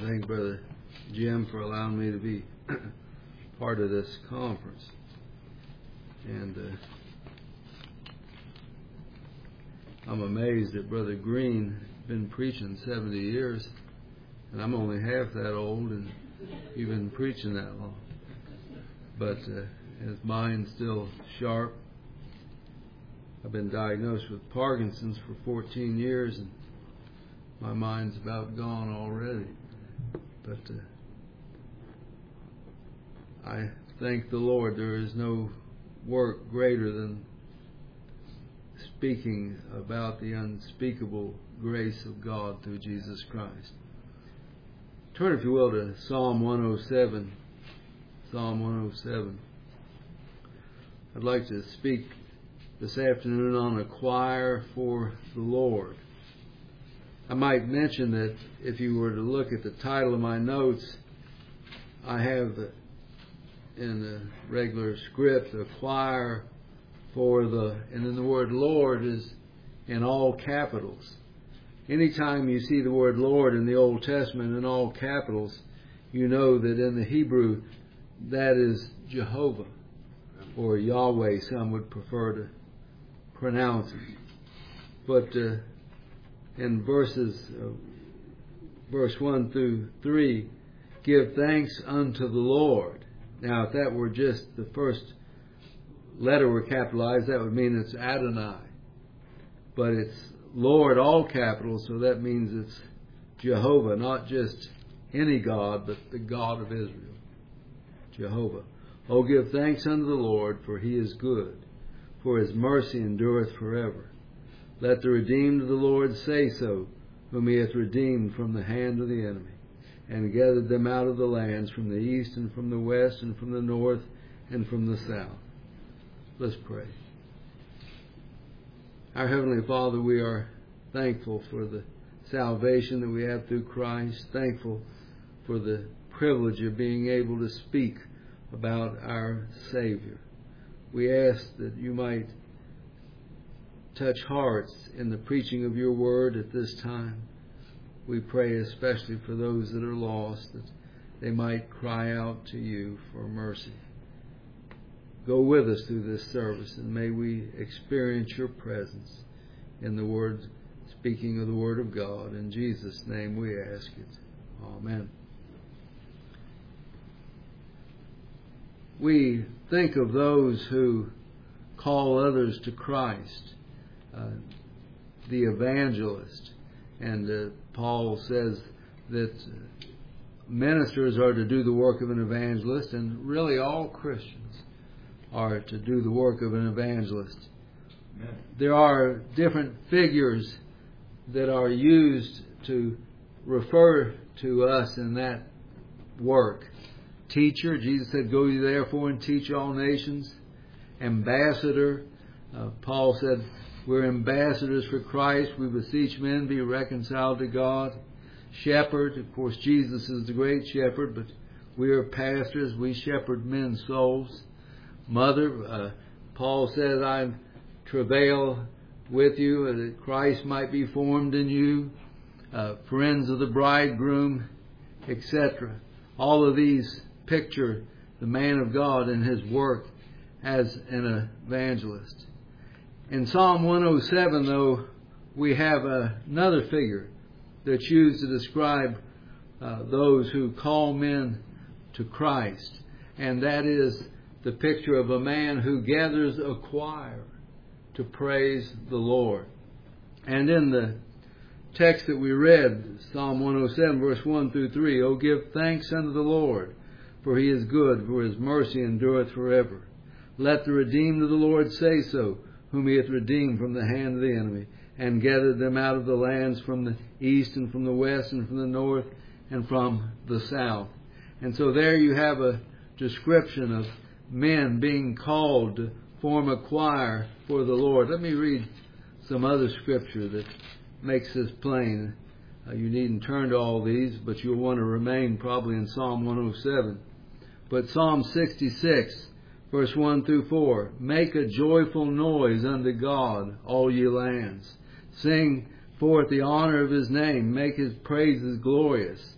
thank Brother Jim for allowing me to be part of this conference. And I'm amazed that Brother Green has been preaching 70 years, and I'm only half that old, and he's been preaching that long. But his mind's still sharp. I've been diagnosed with Parkinson's for 14 years, and my mind's about gone already. But I thank the Lord. There is no work greater than speaking about the unspeakable grace of God through Jesus Christ. Turn, if you will, to Psalm 107. Psalm 107. I'd like to speak this afternoon on a choir for the Lord. I might mention that if you were to look at the title of my notes, I have in the regular script a choir for the, and then the word Lord is in all capitals. Anytime you see the word Lord in the Old Testament in all capitals, you know that in the Hebrew that is Jehovah, or Yahweh, some would prefer to pronounce it. But in verse 1 through 3, give thanks unto the Lord. Now, if that were just the first letter were capitalized, that would mean it's Adonai. But it's Lord, all capitals, so that means it's Jehovah, not just any God, but the God of Israel. Jehovah. Oh, give thanks unto the Lord, for He is good, for His mercy endureth forever. Let the redeemed of the Lord say so, whom He hath redeemed from the hand of the enemy, and gathered them out of the lands from the east and from the west and from the north and from the south. Let's pray. Our Heavenly Father, we are thankful for the salvation that we have through Christ, thankful for the privilege of being able to speak about our Savior. We ask that you might touch hearts in the preaching of your word at this time. We pray especially for those that are lost, that they might cry out to you for mercy. Go with us through this service, and may we experience your presence in the word, speaking of the word of God. In Jesus' name we ask it. Amen. We think of those who call others to Christ, the evangelist. And Paul says that ministers are to do the work of an evangelist, and really all Christians are to do the work of an evangelist. Amen. There are different figures that are used to refer to us in that work. Teacher, Jesus said, go ye therefore and teach all nations. Ambassador, Paul said, we're ambassadors for Christ. We beseech men be reconciled to God. Shepherd, of course, Jesus is the great shepherd, but we are pastors. We shepherd men's souls. Mother, Paul says, I travail with you that Christ might be formed in you. Friends of the bridegroom, etc. All of these picture the man of God and his work as an evangelist. In Psalm 107, though, we have another figure that's used to describe those who call men to Christ, and that is the picture of a man who gathers a choir to praise the Lord. And in the text that we read, Psalm 107, verse 1 through 3, O give thanks unto the Lord, for He is good, for His mercy endureth forever. Let the redeemed of the Lord say so, whom He hath redeemed from the hand of the enemy, and gathered them out of the lands from the east and from the west and from the north and from the south. And so there you have a description of men being called to form a choir for the Lord. Let me read some other scripture that makes this plain. You needn't turn to all these, but you'll want to remain probably in Psalm 107. But Psalm 66, verse 1 through 4, make a joyful noise unto God, all ye lands. Sing forth the honor of His name. Make His praises glorious.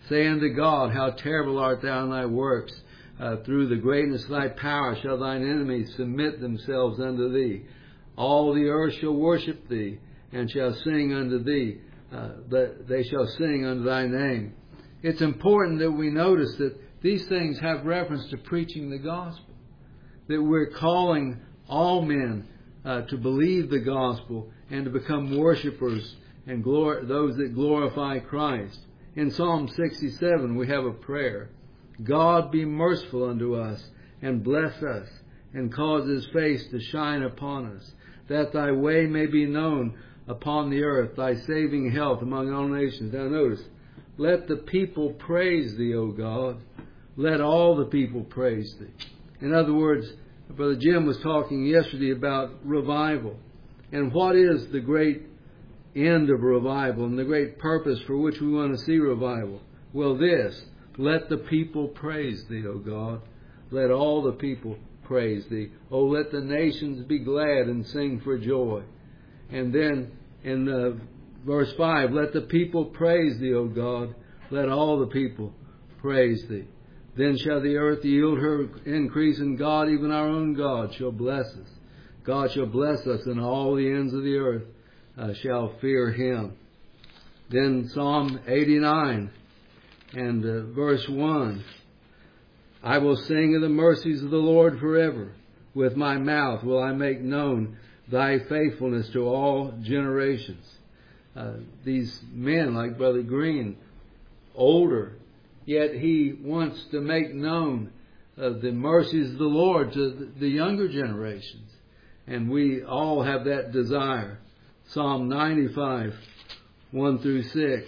Say unto God, how terrible art thou in thy works. Through the greatness of thy power shall thine enemies submit themselves unto thee. All the earth shall worship thee, and shall sing unto thee. They shall sing unto thy name. It's important that we notice that these things have reference to preaching the gospel. That we're calling all men to believe the gospel and to become worshipers and those that glorify Christ. In Psalm 67 we have a prayer. God be merciful unto us, and bless us, and cause His face to shine upon us, that thy way may be known upon the earth, thy saving health among all nations. Now notice, let the people praise thee, O God. Let all the people praise thee. In other words, Brother Jim was talking yesterday about revival. And what is the great end of revival and the great purpose for which we want to see revival? Well, this, let the people praise thee, O God. Let all the people praise thee. Oh, let the nations be glad and sing for joy. And then in verse 5, let the people praise thee, O God. Let all the people praise thee. Then shall the earth yield her increase, and God, even our own God, shall bless us. God shall bless us, and all the ends of the earth shall fear Him. Then Psalm 89 and verse 1. I will sing of the mercies of the Lord forever. With my mouth will I make known thy faithfulness to all generations. These men like Brother Green, older, yet he wants to make known the mercies of the Lord to the younger generations. And we all have that desire. Psalm 95, 1 through 6.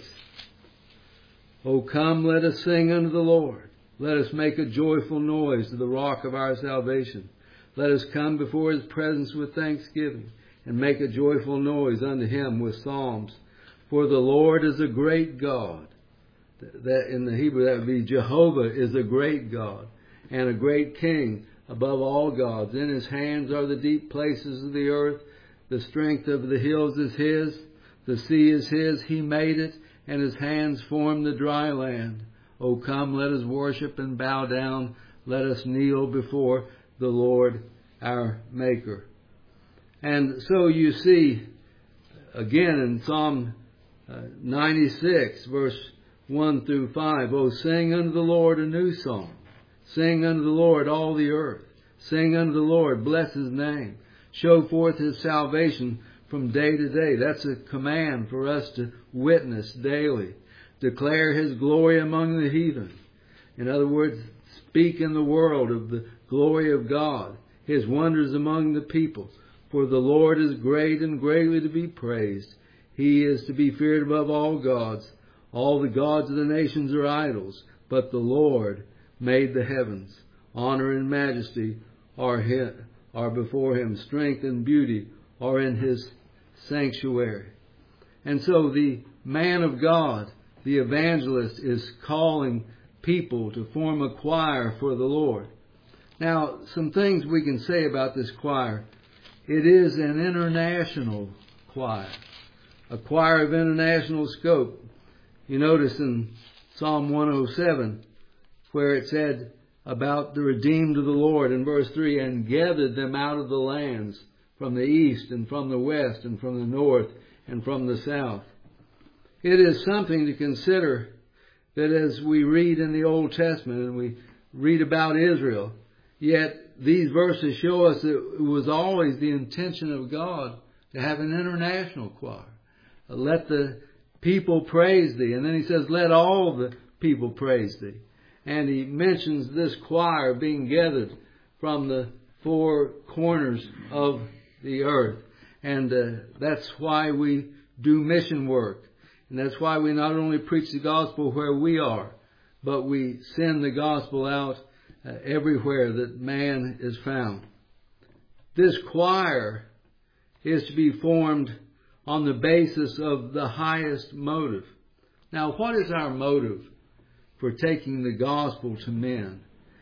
O come, let us sing unto the Lord. Let us make a joyful noise to the rock of our salvation. Let us come before His presence with thanksgiving, and make a joyful noise unto Him with psalms. For the Lord is a great God. That in the Hebrew that would be Jehovah is a great God, and a great King above all gods. In His hands are the deep places of the earth. The strength of the hills is His. The sea is His. He made it, and His hands formed the dry land. O come, let us worship and bow down. Let us kneel before the Lord our Maker. And so you see, again in Psalm 96, verse 1 through 5, O sing unto the Lord a new song. Sing unto the Lord all the earth. Sing unto the Lord, bless His name. Show forth His salvation from day to day. That's a command for us to witness daily. Declare His glory among the heathen. In other words, speak in the world of the glory of God, His wonders among the people. For the Lord is great and greatly to be praised. He is to be feared above all gods. All the gods of the nations are idols, but the Lord made the heavens. Honor and majesty are before Him. Strength and beauty are in His sanctuary. And so the man of God, the evangelist, is calling people to form a choir for the Lord. Now, some things we can say about this choir. It is an international choir, a choir of international scope. You notice in Psalm 107 where it said about the redeemed of the Lord in verse 3, and gathered them out of the lands from the east and from the west and from the north and from the south. It is something to consider that as we read in the Old Testament and we read about Israel, yet these verses show us that it was always the intention of God to have an international choir. Let the people praise thee. And then He says, let all the people praise thee. And He mentions this choir being gathered from the four corners of the earth. And that's why we do mission work. And that's why we not only preach the gospel where we are, but we send the gospel out everywhere that man is found. This choir is to be formed on the basis of the highest motive. Now, what is our motive for taking the gospel to men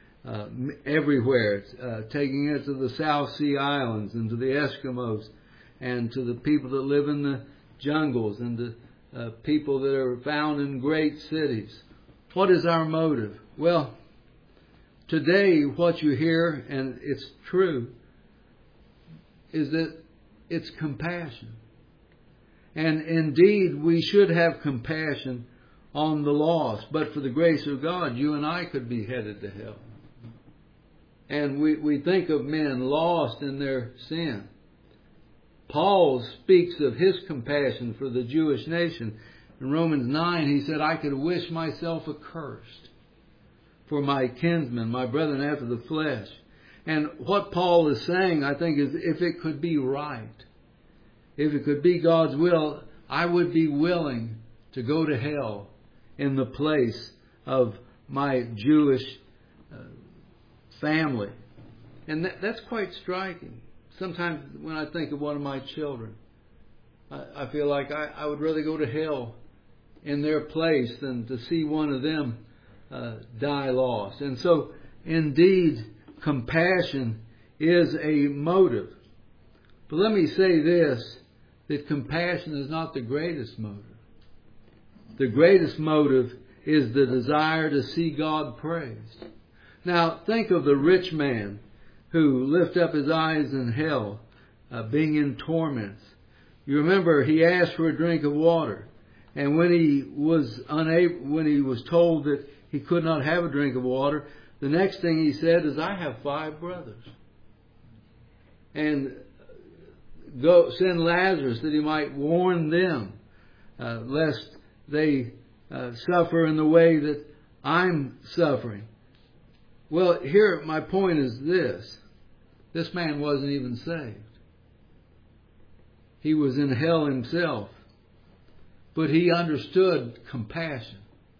everywhere? Taking it to the South Sea Islands and to the Eskimos and to the people that live in the jungles and to people that are found in great cities. What is our motive? Well, today what you hear, and it's true, is that it's compassion. And indeed, we should have compassion on the lost. But for the grace of God, you and I could be headed to hell. And we think of men lost in their sin. Paul speaks of his compassion for the Jewish nation. In Romans 9, he said, I could wish myself accursed for my kinsmen, my brethren after the flesh. And what Paul is saying, I think, is if it could be right, if it could be God's will, I would be willing to go to hell in the place of my Jewish family. And that's quite striking. Sometimes when I think of one of my children, I feel like I would rather go to hell in their place than to see one of them die lost. And so, indeed, compassion is a motive. But let me say this, that compassion is not the greatest motive. The greatest motive is the desire to see God praised. Now, think of the rich man who lifted up his eyes in hell, being in torments. You remember he asked for a drink of water, and when he was told that he could not have a drink of water, the next thing he said is, I have 5 brothers. And go send Lazarus that he might warn them, lest they suffer in the way that I'm suffering. Well, here my point is this. This man wasn't even saved. He was in hell himself. But he understood compassion.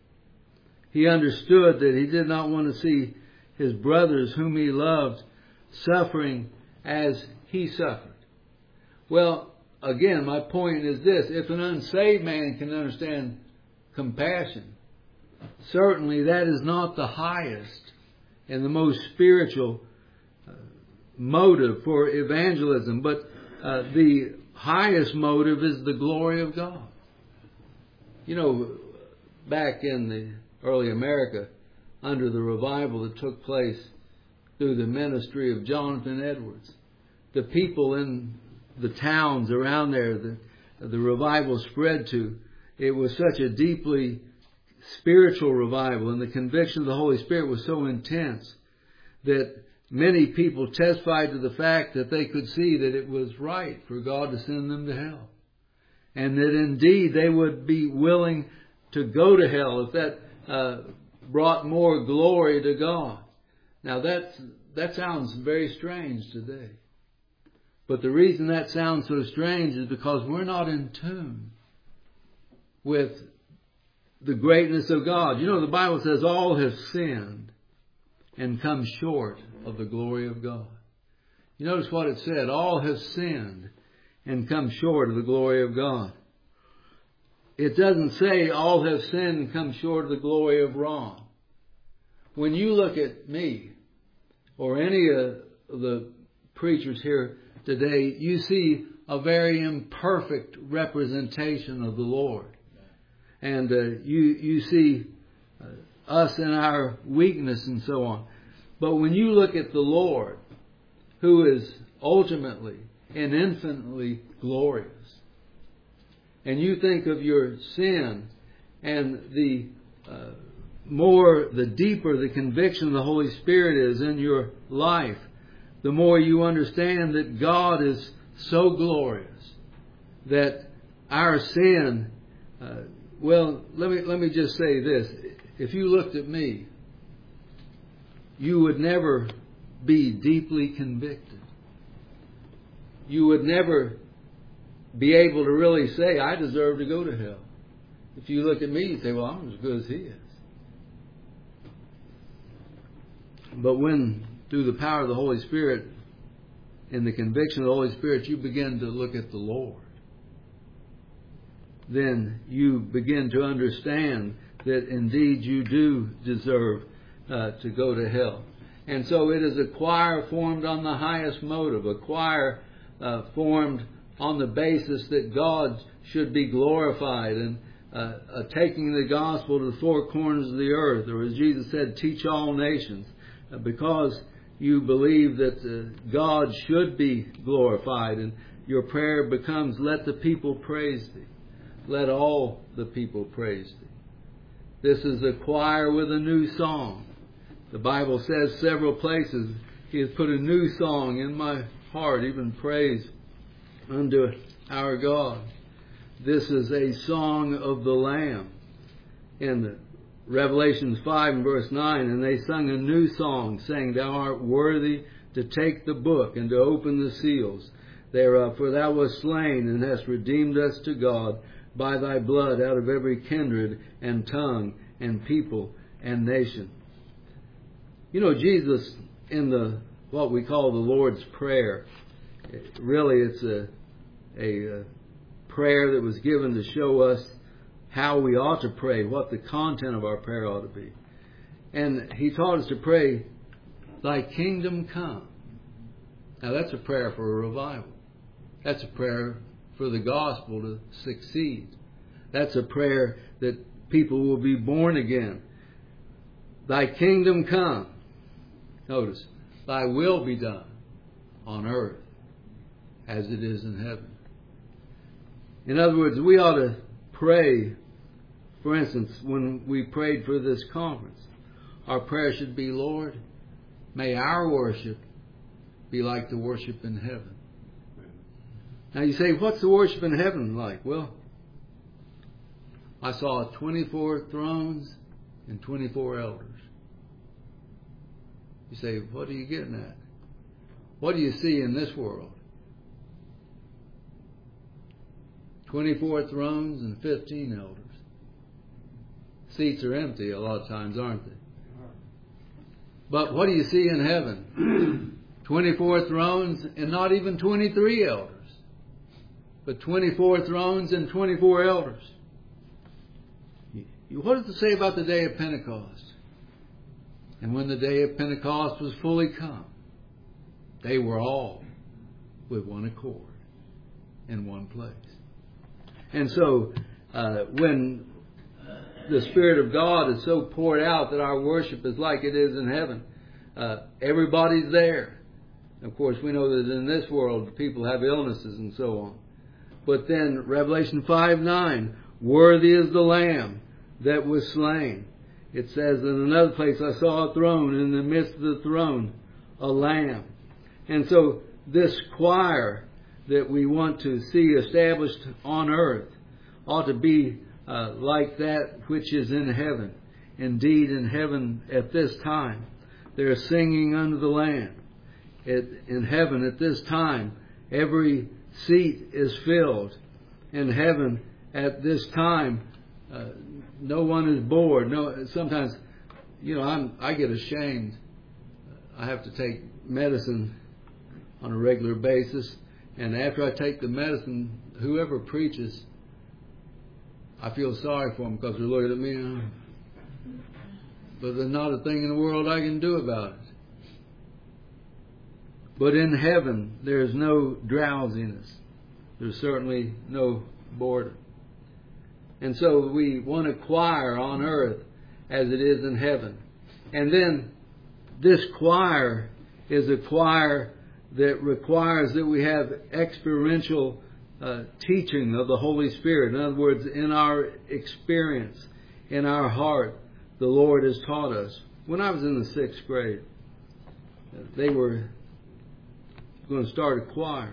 He understood that he did not want to see his brothers whom he loved suffering as he suffered. Well, again, my point is this. If an unsaved man can understand compassion, certainly that is not the highest and the most spiritual motive for evangelism. But the highest motive is the glory of God. You know, back in the early America, under the revival that took place through the ministry of Jonathan Edwards, the people in the towns around there that the revival spread to, it was such a deeply spiritual revival, and the conviction of the Holy Spirit was so intense that many people testified to the fact that they could see that it was right for God to send them to hell. And that indeed they would be willing to go to hell if that brought more glory to God. Now that sounds very strange today. But the reason that sounds so strange is because we're not in tune with the greatness of God. You know, the Bible says all have sinned and come short of the glory of God. You notice what it said. All have sinned and come short of the glory of God. It doesn't say all have sinned and come short of the glory of Ron. When you look at me or any of the preachers here today, you see a very imperfect representation of the Lord. And you see us in our weakness and so on. But when you look at the Lord, who is ultimately and infinitely glorious, and you think of your sin and the deeper the conviction of the Holy Spirit is in your life, the more you understand that God is so glorious that our sin, let me just say this. If you looked at me, you would never be deeply convicted. You would never be able to really say, I deserve to go to hell. If you look at me, you say, well, I'm as good as he is. But when, through the power of the Holy Spirit, in the conviction of the Holy Spirit, you begin to look at the Lord, then you begin to understand that indeed you do deserve to go to hell. And so it is a choir formed on the highest motive, a choir formed on the basis that God should be glorified and taking the gospel to the four corners of the earth, or as Jesus said, teach all nations, because you believe that God should be glorified, and your prayer becomes, let the people praise thee. Let all the people praise thee. This is a choir with a new song. The Bible says several places, He has put a new song in my heart, even praise unto our God. This is a song of the Lamb. In Revelation 5 and verse 9, and they sung a new song, saying, Thou art worthy to take the book and to open the seals thereof, for Thou wast slain and hast redeemed us to God by Thy blood out of every kindred and tongue and people and nation. You know, Jesus, in what we call the Lord's Prayer, really it's a prayer that was given to show us how we ought to pray, what the content of our prayer ought to be. And He taught us to pray, Thy kingdom come. Now that's a prayer for a revival. That's a prayer for the gospel to succeed. That's a prayer that people will be born again. Thy kingdom come. Notice, Thy will be done on earth as it is in heaven. In other words, we ought to pray, for instance, when we prayed for this conference, our prayer should be, Lord, may our worship be like the worship in heaven. Now you say, what's the worship in heaven like? Well, I saw 24 thrones and 24 elders. You say, what are you getting at? What do you see in this world? 24 thrones and 15 elders. Seats are empty a lot of times, aren't they? But what do you see in heaven? 24 thrones and not even 23 elders. But 24 thrones and 24 elders. What does it say about the day of Pentecost? And when the day of Pentecost was fully come, they were all with one accord in one place. And so, when the Spirit of God is so poured out that our worship is like it is in heaven, everybody's there. Of course, we know that in this world people have illnesses and so on. But then Revelation 5:9, worthy is the Lamb that was slain. It says in another place, I saw a throne, and in the midst of the throne, a Lamb. And so this choir that we want to see established on earth ought to be like that which is in heaven. Indeed, in heaven at this time, they're singing unto the Lamb. In heaven at this time, every seat is filled. In heaven at this time, no one is bored. No, sometimes, I get ashamed. I have to take medicine on a regular basis, and after I take the medicine, whoever preaches, I feel sorry for them because they're looking at me. But there's not a thing in the world I can do about it. But in heaven, there's no drowsiness. There's certainly no boredom. And so we want a choir on earth as it is in heaven. And then this choir is a choir that requires that we have experiential teaching of the Holy Spirit. In other words, in our experience, in our heart, the Lord has taught us. When I was in the 6th grade, they were going to start a choir.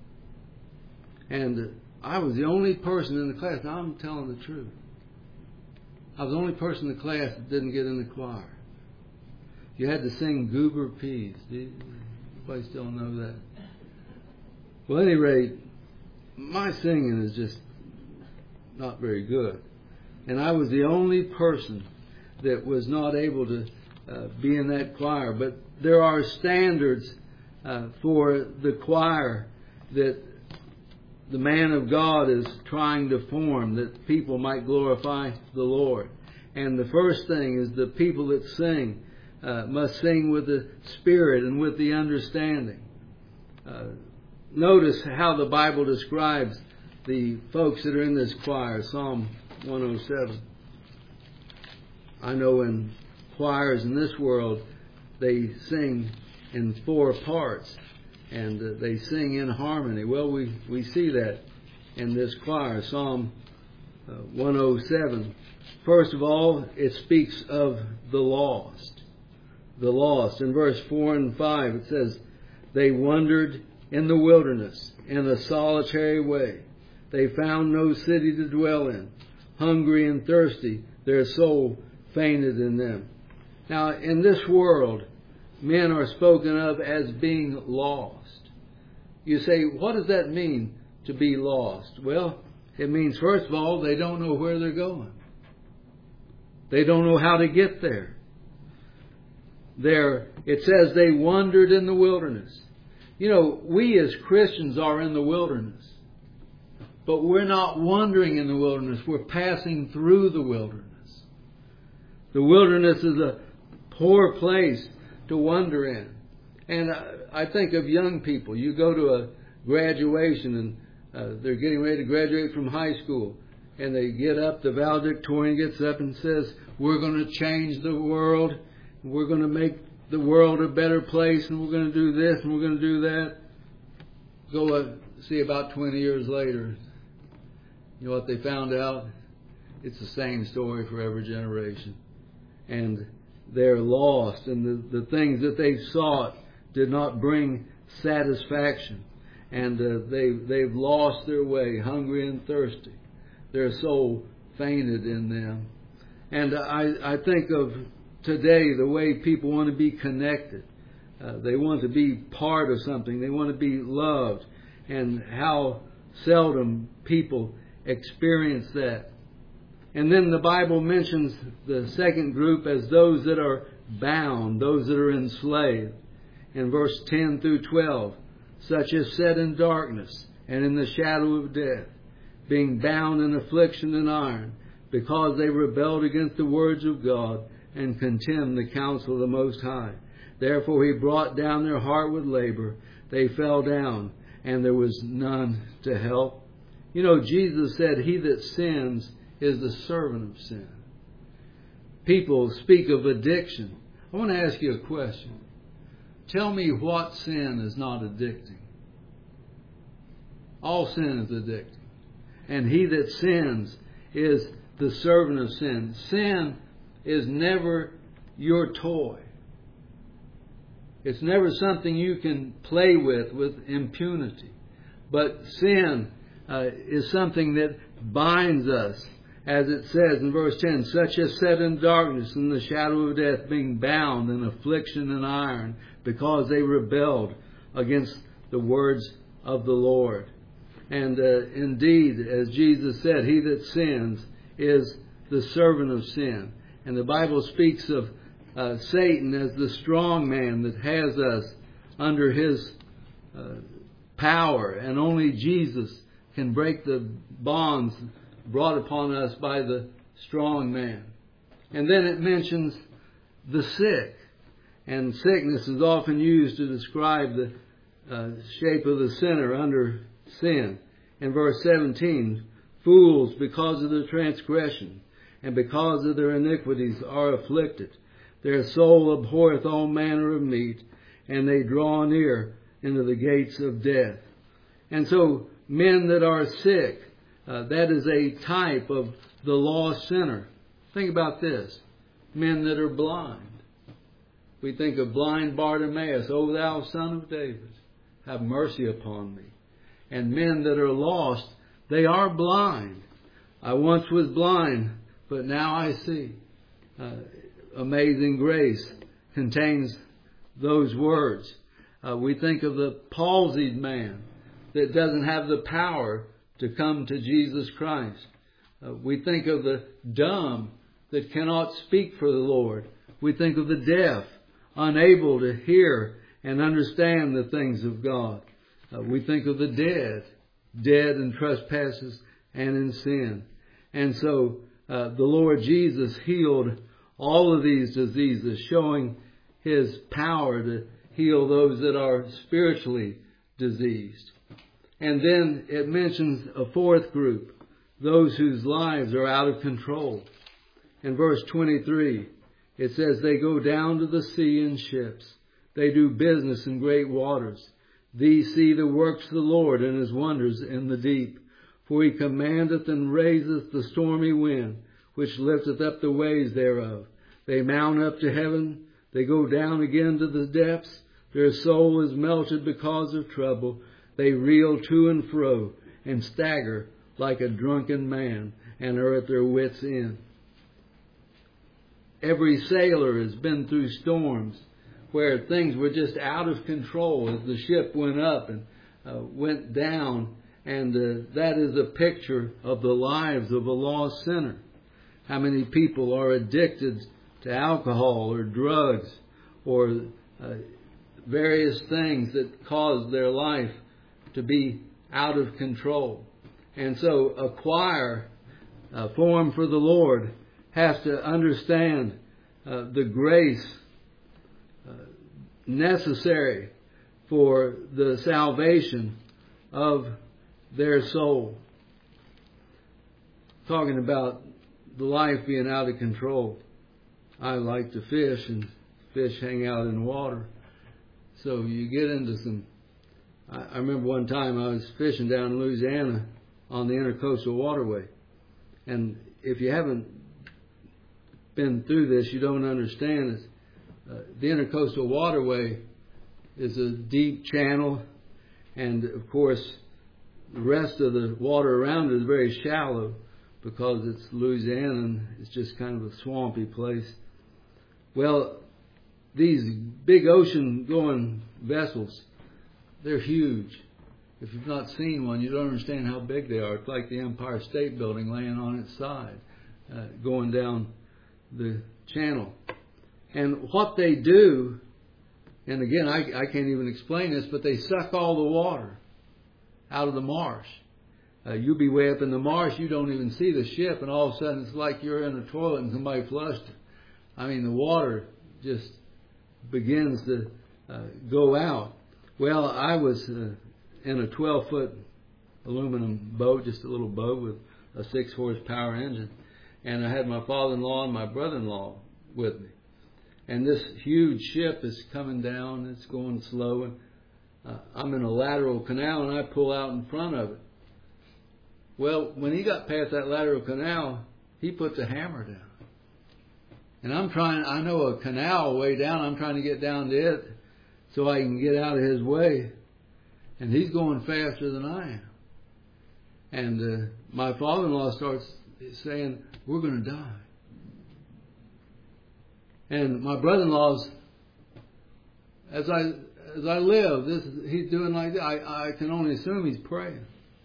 And I was the only person in the class. Now, I'm telling the truth. I was the only person in the class that didn't get in the choir. You had to sing Goober Peas. Anybody still know that? Well, at any rate, my singing is just not very good. And I was the only person that was not able to be in that choir. But there are standards for the choir that the man of God is trying to form, that people might glorify the Lord. And the first thing is the people that sing must sing with the Spirit and with the understanding. Notice how the Bible describes the folks that are in this choir. Psalm 107. I know in choirs in this world, they sing in 4 parts, and they sing in harmony. Well, we see that in this choir, Psalm 107. First of all, it speaks of the lost. The lost. In verse 4 and 5, it says, they wandered in the wilderness in a solitary way. They found no city to dwell in. Hungry and thirsty, their soul fainted in them. Now, in this world, men are spoken of as being lost. You say, what does that mean, to be lost? Well, it means, first of all, they don't know where they're going. They don't know how to get there. It says they wandered in the wilderness. You know, we as Christians are in the wilderness. But we're not wandering in the wilderness. We're passing through the wilderness. The wilderness is a poor place to wander in. And I think of young people. You go to a graduation and they're getting ready to graduate from high school. And they get up, the valedictorian gets up and says, we're going to change the world. We're going to make the world a better place. And we're going to do this and we're going to do that. Go see about 20 years later. You know what they found out? It's the same story for every generation. And they're lost. And the things that they sought did not bring satisfaction. And they've lost their way, hungry and thirsty. Their soul fainted in them. And I think of today the way people want to be connected. They want to be part of something. They want to be loved. And how seldom people experience that. And then the Bible mentions the second group as those that are bound, those that are enslaved. In verse 10 through 12, such as set in darkness and in the shadow of death, being bound in affliction and iron, because they rebelled against the words of God and contemned the counsel of the Most High. Therefore he brought down their heart with labor. They fell down, and there was none to help. You know, Jesus said, he that sins is the servant of sin. People speak of addiction. I want to ask you a question. Tell me what sin is not addicting. All sin is addicting. And he that sins is the servant of sin. Sin is never your toy. It's never something you can play with impunity. But sin is something that binds us. As it says in verse 10, such as set in darkness in the shadow of death, being bound in affliction and iron, because they rebelled against the words of the Lord. And indeed, as Jesus said, he that sins is the servant of sin. And the Bible speaks of Satan as the strong man that has us under his power. And only Jesus can break the bonds brought upon us by the strong man. And then it mentions the sick. And sickness is often used to describe the shape of the sinner under sin. In verse 17, fools, because of their transgression and because of their iniquities, are afflicted. Their soul abhorreth all manner of meat, and they draw near into the gates of death. And so, men that are sick, that is a type of the lost sinner. Think about this. Men that are blind. We think of blind Bartimaeus, O thou son of David, have mercy upon me. And men that are lost, they are blind. I once was blind, but now I see. Amazing Grace contains those words. We think of the palsied man that doesn't have the power to come to Jesus Christ. We think of the dumb that cannot speak for the Lord. We think of the deaf, unable to hear and understand the things of God. We think of the dead in trespasses and in sin. And so the Lord Jesus healed all of these diseases, showing his power to heal those that are spiritually diseased. And then it mentions a fourth group, those whose lives are out of control. In verse 23, it says, they go down to the sea in ships. They do business in great waters. These see the works of the Lord and his wonders in the deep. For he commandeth and raiseth the stormy wind, which lifteth up the waves thereof. They mount up to heaven. They go down again to the depths. Their soul is melted because of trouble. They reel to and fro and stagger like a drunken man and are at their wits' end. Every sailor has been through storms where things were just out of control as the ship went up and went down. And that is a picture of the lives of a lost sinner. How many people are addicted to alcohol or drugs or various things that cause their life to be out of control. And so a choir formed for the Lord has to understand the grace necessary for the salvation of their soul. Talking about the life being out of control. I like to fish, and fish hang out in the water. So you get into some... I remember one time I was fishing down in Louisiana on the Intercoastal Waterway. And if you haven't been through this, you don't understand it. The Intercoastal Waterway is a deep channel, and of course the rest of the water around it is very shallow because it's Louisiana and it's just kind of a swampy place. Well, these big ocean-going vessels, they're huge. If you've not seen one, you don't understand how big they are. It's like the Empire State Building laying on its side, going down the channel. And what they do, and again, I can't even explain this, but they suck all the water out of the marsh. You'll be way up in the marsh, you don't even see the ship, and all of a sudden it's like you're in a toilet and somebody flushed it. I mean, the water just begins to go out. Well, I was in a 12-foot aluminum boat, just a little boat with a 6-horsepower engine. And I had my father-in-law and my brother-in-law with me. And this huge ship is coming down. It's going slow. And I'm in a lateral canal, and I pull out in front of it. Well, when he got past that lateral canal, he put the hammer down. And I know a canal way down. I'm trying to get down to it so I can get out of his way. And he's going faster than I am. And my father-in-law starts saying, we're going to die. And my brother-in-law's, as I live, he's doing like that. I can only assume he's praying.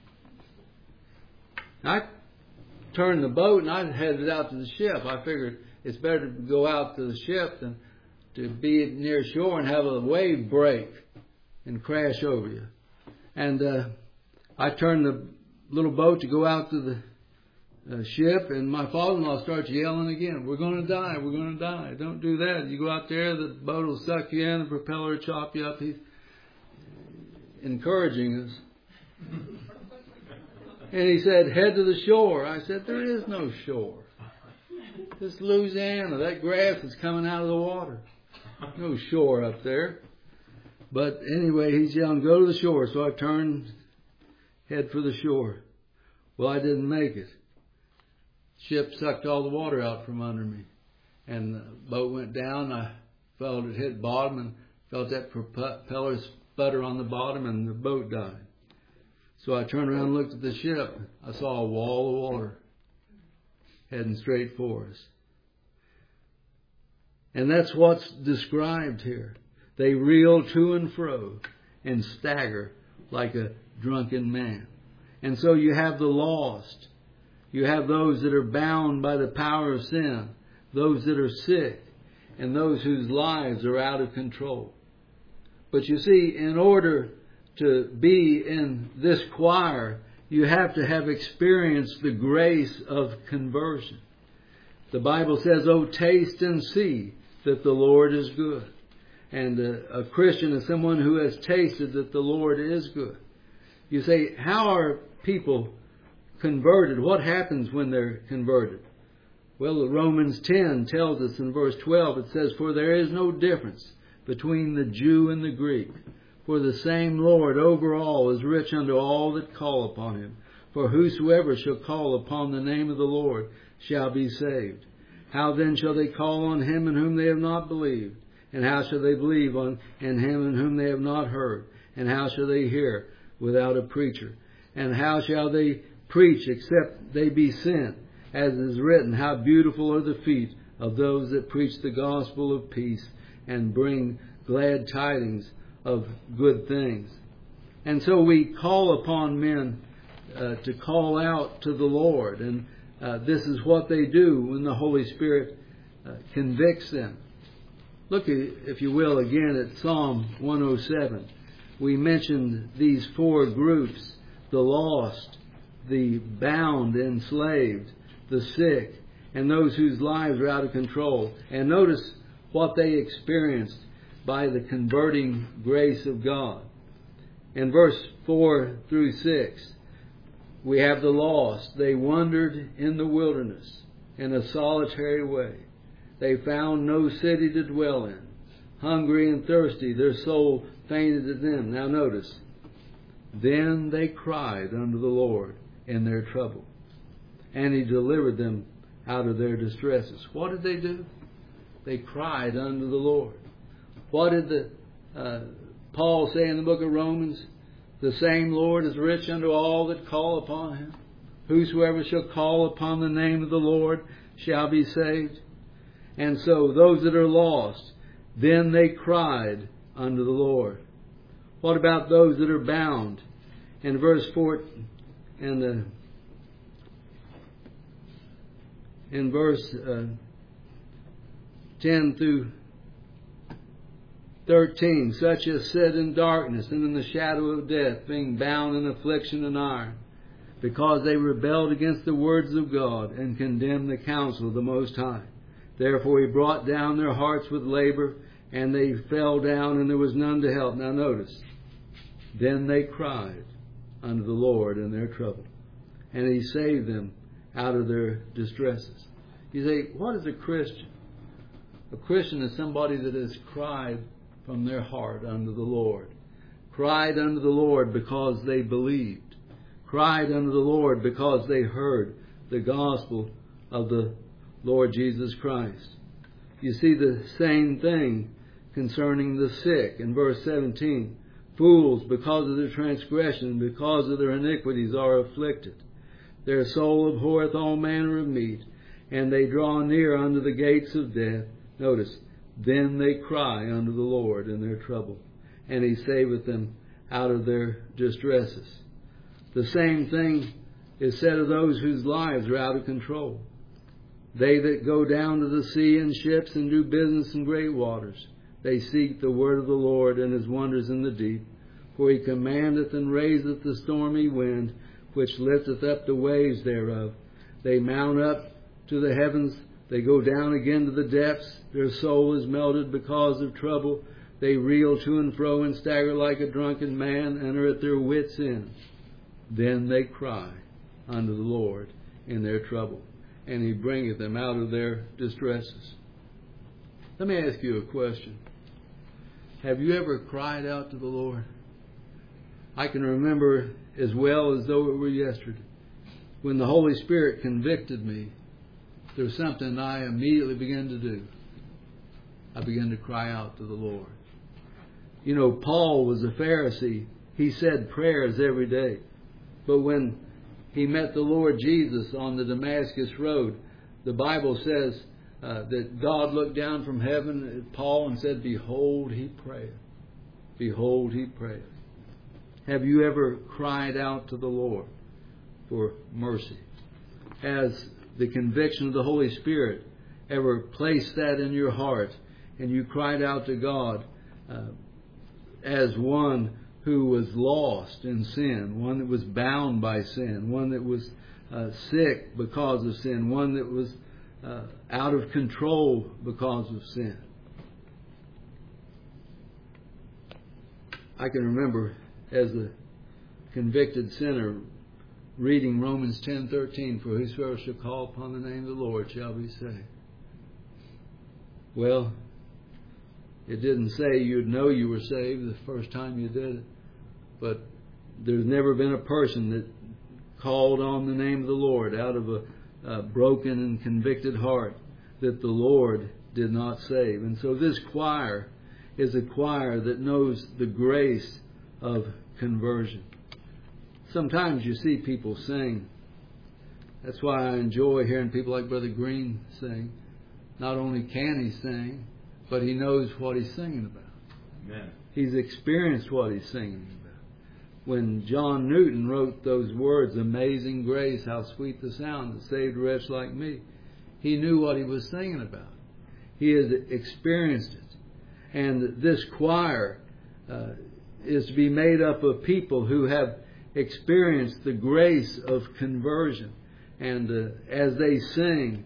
I turned the boat and I headed out to the ship. I figured it's better to go out to the ship than to be near shore and have a wave break and crash over you. And I turned the little boat to go out to the ship, and my father-in-law starts yelling again, we're going to die, we're going to die. Don't do that. You go out there, the boat will suck you in, the propeller will chop you up. He's encouraging us. And he said, head to the shore. I said, there is no shore. This is Louisiana. That grass is coming out of the water. No shore up there. But anyway, he's yelling, go to the shore. So I turned, head for the shore. Well, I didn't make it. Ship sucked all the water out from under me. And the boat went down. I felt it hit bottom and felt that propeller sputter on the bottom, and the boat died. So I turned around and looked at the ship. I saw a wall of water heading straight for us. And that's what's described here. They reel to and fro and stagger like a drunken man. And so you have the lost. You have those that are bound by the power of sin, those that are sick, and those whose lives are out of control. But you see, in order to be in this choir, you have to have experienced the grace of conversion. The Bible says, oh, taste and see that the Lord is good. And a Christian is someone who has tasted that the Lord is good. You say, how are people converted, what happens when they're converted? Well, Romans 10 tells us in verse 12, it says, "For there is no difference between the Jew and the Greek. For the same Lord over all is rich unto all that call upon him. For whosoever shall call upon the name of the Lord shall be saved. How then shall they call on him in whom they have not believed? And how shall they believe in him in whom they have not heard? And how shall they hear without a preacher? And how shall they preach except they be sent? As is written, how beautiful are the feet of those that preach the gospel of peace and bring glad tidings of good things." And so we call upon men to call out to the Lord. And this is what they do when the Holy Spirit convicts them. Look, if you will, again at Psalm 107. We mentioned these four groups: the lost, the bound, enslaved, the sick, and those whose lives are out of control. And notice what they experienced by the converting grace of God. In verse 4 through 6, we have the lost. They wandered in the wilderness in a solitary way. They found no city to dwell in. Hungry and thirsty, their soul fainted at them. Now notice, then they cried unto the Lord in their trouble, and He delivered them out of their distresses. What did they do? They cried unto the Lord. What did Paul say in the book of Romans? The same Lord is rich unto all that call upon Him. Whosoever shall call upon the name of the Lord shall be saved. And so those that are lost, then they cried unto the Lord. What about those that are bound? In verse 4 and in verse 10 through 13, such as sit in darkness and in the shadow of death, being bound in affliction and iron, because they rebelled against the words of God and condemned the counsel of the Most High. Therefore He brought down their hearts with labor, and they fell down, and there was none to help. Now notice, then they cried unto the Lord in their trouble, and He saved them out of their distresses. You say, what is a Christian? A Christian is somebody that has cried from their heart unto the Lord. Cried unto the Lord because they believed. Cried unto the Lord because they heard the gospel of the Lord Jesus Christ. You see the same thing concerning the sick in verse 17. Fools, because of their transgression, because of their iniquities, are afflicted. Their soul abhorreth all manner of meat, and they draw near unto the gates of death. Notice, then they cry unto the Lord in their trouble, and He saveth them out of their distresses. The same thing is said of those whose lives are out of control. They that go down to the sea in ships and do business in great waters, they seek the word of the Lord and His wonders in the deep. For He commandeth and raiseth the stormy wind, which lifteth up the waves thereof. They mount up to the heavens, they go down again to the depths. Their soul is melted because of trouble. They reel to and fro and stagger like a drunken man, and are at their wits' end. Then they cry unto the Lord in their trouble, and He bringeth them out of their distresses. Let me ask you a question. Have you ever cried out to the Lord? I can remember as well as though it were yesterday, when the Holy Spirit convicted me, there was something I immediately began to do. I began to cry out to the Lord. You know, Paul was a Pharisee. He said prayers every day. But when he met the Lord Jesus on the Damascus Road, the Bible says that God looked down from heaven at Paul and said, "Behold, he prayeth. Behold, he prayeth." Have you ever cried out to the Lord for mercy? Has the conviction of the Holy Spirit ever placed that in your heart, and you cried out to God as one who was lost in sin, one that was bound by sin, one that was sick because of sin, one that was out of control because of sin? I can remember as a convicted sinner reading Romans 10:13, for whosoever shall call upon the name of the Lord shall be saved. Well, it didn't say you'd know you were saved the first time you did it, but there's never been a person that called on the name of the Lord out of a broken and convicted heart that the Lord did not save. And so this choir is a choir that knows the grace of conversion. Sometimes you see people sing. That's why I enjoy hearing people like Brother Green sing. Not only can he sing, but he knows what he's singing about. Amen. He's experienced what he's singing about. When John Newton wrote those words, "Amazing grace, how sweet the sound that saved a wretch like me," he knew what he was singing about. He has experienced it. And this choir is to be made up of people who have experienced the grace of conversion. And as they sing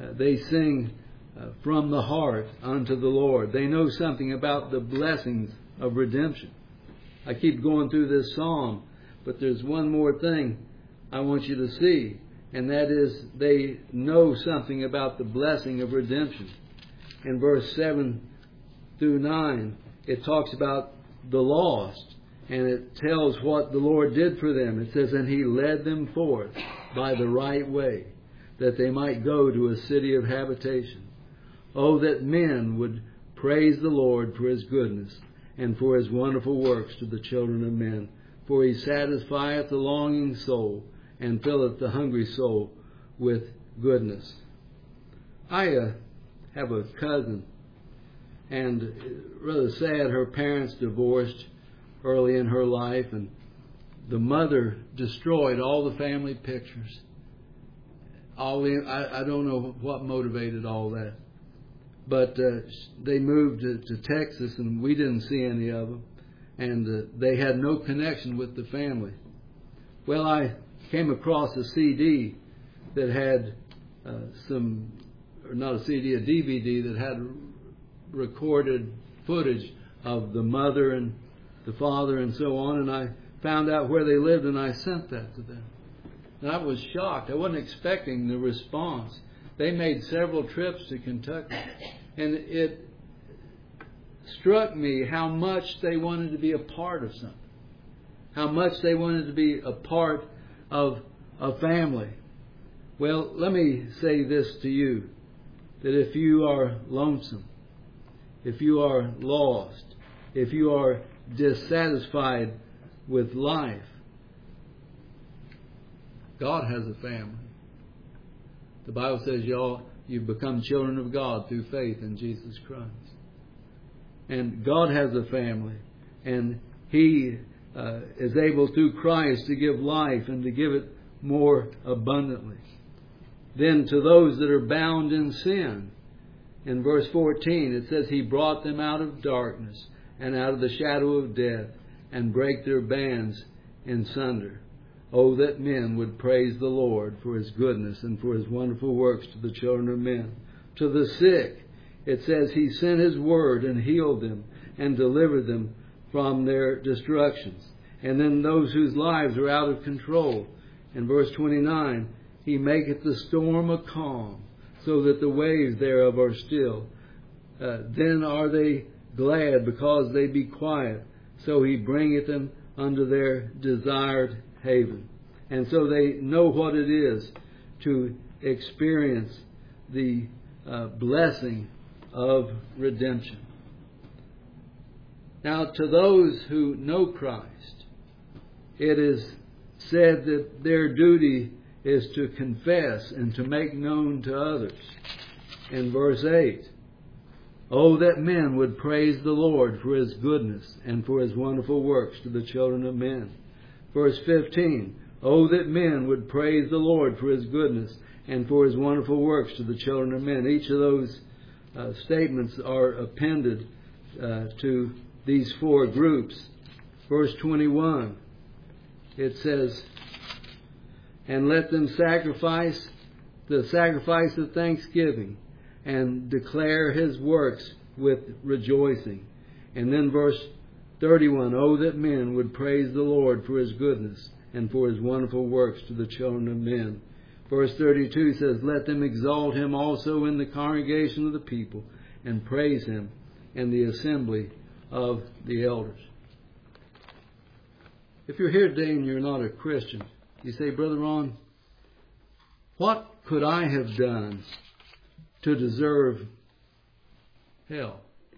from the heart unto the Lord. They know something about the blessings of redemption. I keep going through this psalm, but there's one more thing I want you to see, and that is they know something about the blessing of redemption. In verse 7 through 9, it talks about the lost, and it tells what the Lord did for them. It says, "And He led them forth by the right way, that they might go to a city of habitation. Oh, that men would praise the Lord for His goodness, and for His wonderful works to the children of men. For He satisfieth the longing soul, and filleth the hungry soul with goodness." I have a cousin, and rather sad, her parents divorced early in her life, and the mother destroyed all the family pictures. I don't know what motivated all that. But they moved to Texas, and we didn't see any of them. And they had no connection with the family. Well, I came across a CD that had a DVD that had recorded footage of the mother and the father and so on. And I found out where they lived, and I sent that to them. And I was shocked. I wasn't expecting the response. They made several trips to Kentucky, and it struck me how much they wanted to be a part of something, how much they wanted to be a part of a family. Well, let me say this to you, that if you are lonesome, if you are lost, if you are dissatisfied with life, God has a family. The Bible says you've become children of God through faith in Jesus Christ. And God has a family. And He is able through Christ to give life and to give it more abundantly. Then to those that are bound in sin, in verse 14 it says, He brought them out of darkness and out of the shadow of death, and brake their bands in sunder. Oh, that men would praise the Lord for His goodness and for His wonderful works to the children of men. To the sick, it says He sent His word and healed them and delivered them from their destructions. And then those whose lives are out of control, in verse 29, He maketh the storm a calm, so that the waves thereof are still. Then are they glad because they be quiet, so He bringeth them unto their desired haven. And so they know what it is to experience the blessing of redemption. Now, to those who know Christ, it is said that their duty is to confess and to make known to others. In verse 8, oh, that men would praise the Lord for His goodness and for His wonderful works to the children of men. Verse 15, oh, that men would praise the Lord for His goodness and for His wonderful works to the children of men. Each of those statements are appended to these four groups. Verse 21, it says, and let them sacrifice the sacrifice of thanksgiving and declare His works with rejoicing. And then verse 31, oh, that men would praise the Lord for His goodness and for His wonderful works to the children of men. Verse 32 says, let them exalt Him also in the congregation of the people, and praise Him in the assembly of the elders. If you're here today and you're not a Christian, you say, Brother Ron, what could I have done to deserve hell?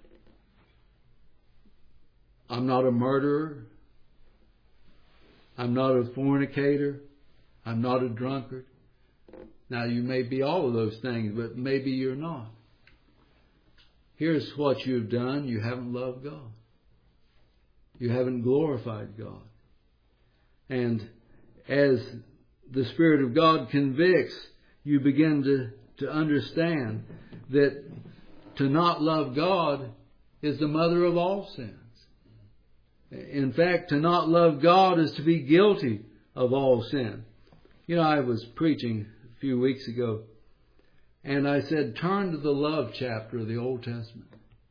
I'm not a murderer. I'm not a fornicator. I'm not a drunkard. Now, you may be all of those things, but maybe you're not. Here's what you've done. You haven't loved God. You haven't glorified God. And as the Spirit of God convicts, you begin to understand that to not love God is the mother of all sins. In fact, to not love God is to be guilty of all sin. You know, I was preaching a few weeks ago, and I said, turn to the love chapter of the Old Testament.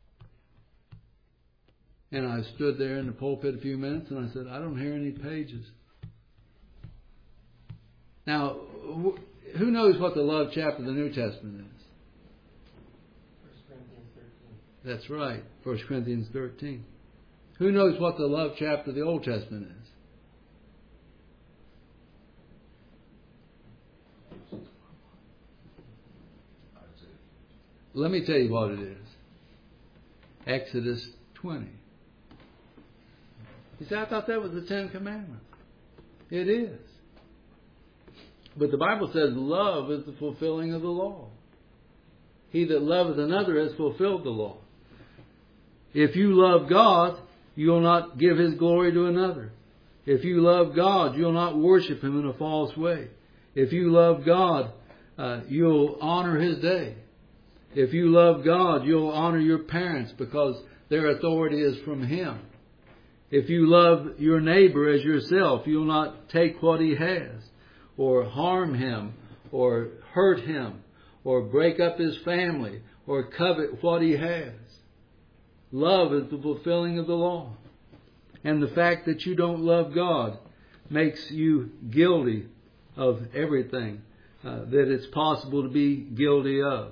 And I stood there in the pulpit a few minutes, and I said, I don't hear any pages. Now, who knows what the love chapter of the New Testament is? 1 Corinthians 13. That's right, 1 Corinthians 13. Who knows what the love chapter of the Old Testament is? Let me tell you what it is. Exodus 20. You say, I thought that was the Ten Commandments. It is. But the Bible says love is the fulfilling of the law. He that loveth another has fulfilled the law. If you love God, you'll not give His glory to another. If you love God, you'll not worship Him in a false way. If you love God, you'll honor His day. If you love God, you'll honor your parents because their authority is from Him. If you love your neighbor as yourself, you'll not take what he has, or harm him, or hurt him, or break up his family, or covet what he has. Love is the fulfilling of the law. And the fact that you don't love God makes you guilty of everything that it's possible to be guilty of.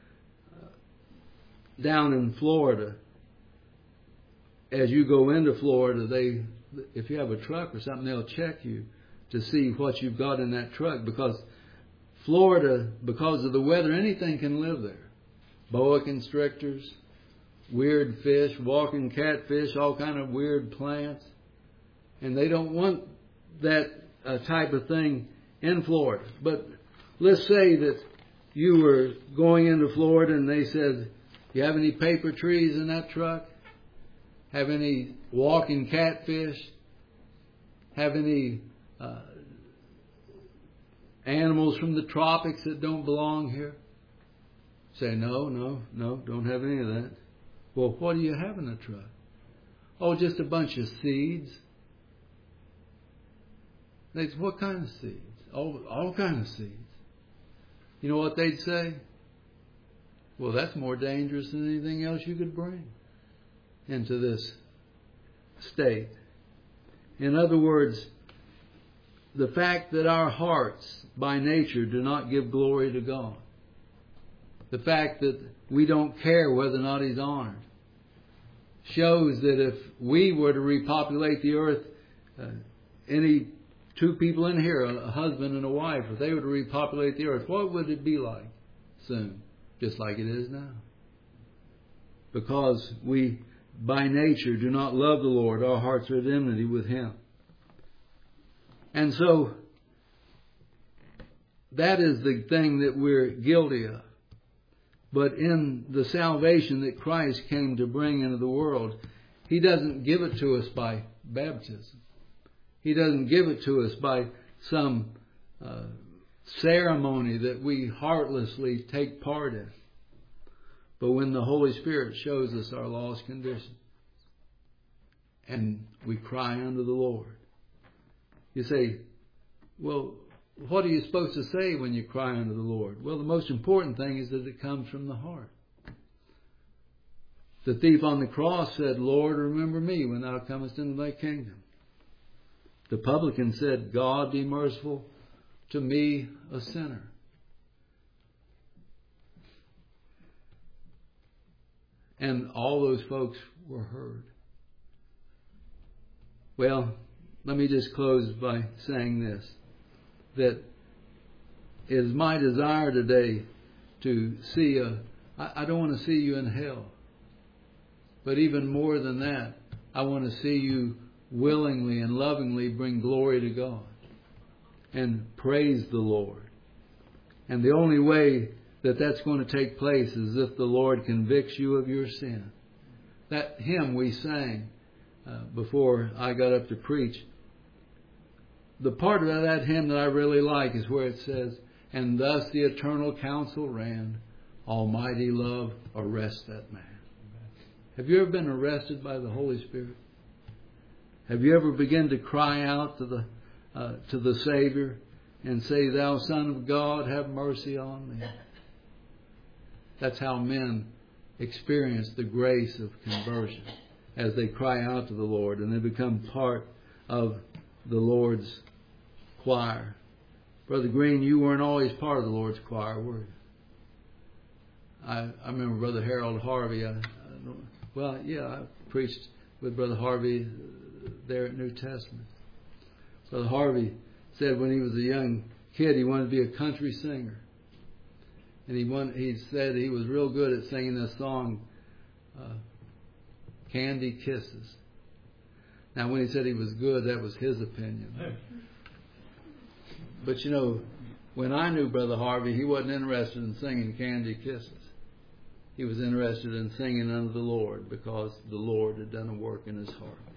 Down in Florida, as you go into Florida, if you have a truck or something, they'll check you to see what you've got in that truck, because Florida, because of the weather, anything can live there. Boa constrictors, weird fish, walking catfish, all kind of weird plants. And they don't want that type of thing in Florida. But let's say that you were going into Florida and they said, you have any paper trees in that truck? Have any walking catfish? Have any animals from the tropics that don't belong here? Say, no, don't have any of that. Well, what do you have in the truck? Oh, just a bunch of seeds. They say, what kind of seeds? All kinds of seeds. You know what they'd say? Well, that's more dangerous than anything else you could bring into this state. In other words, the fact that our hearts by nature do not give glory to God, the fact that we don't care whether or not He's honored, shows that if we were to repopulate the earth, any two people in here, a husband and a wife, if they were to repopulate the earth, what would it be like soon? Just like it is now. Because we, by nature, do not love the Lord. Our hearts are at enmity with Him. And so, that is the thing that we're guilty of. But in the salvation that Christ came to bring into the world, He doesn't give it to us by baptism. He doesn't give it to us by some ceremony that we heartlessly take part in. But when the Holy Spirit shows us our lost condition and we cry unto the Lord. You say, well, what are you supposed to say when you cry unto the Lord? Well, the most important thing is that it comes from the heart. The thief on the cross said, Lord, remember me when thou comest into thy kingdom. The publican said, God be merciful to me, a sinner. And all those folks were heard. Well, let me just close by saying this, that it is my desire today to see I don't want to see you in hell. But even more than that, I want to see you willingly and lovingly bring glory to God and praise the Lord. And the only way that that's going to take place is if the Lord convicts you of your sin. That hymn we sang before I got up to preach, the part of that hymn that I really like is where it says, and thus the eternal counsel ran, almighty love arrest that man. Have you ever been arrested by the Holy Spirit? Have you ever begun to cry out to the Savior and say, Thou Son of God, have mercy on me? That's how men experience the grace of conversion, as they cry out to the Lord and they become part of the Lord's choir. Brother Green, you weren't always part of the Lord's choir, were you? I remember Brother Harold Harvey. I preached with Brother Harvey there at New Testament. Brother Harvey said when he was a young kid he wanted to be a country singer. And he said he was real good at singing this song, Candy Kisses. Now when he said he was good, that was his opinion. But you know, when I knew Brother Harvey, he wasn't interested in singing Candy Kisses. He was interested in singing unto the Lord because the Lord had done a work in his heart.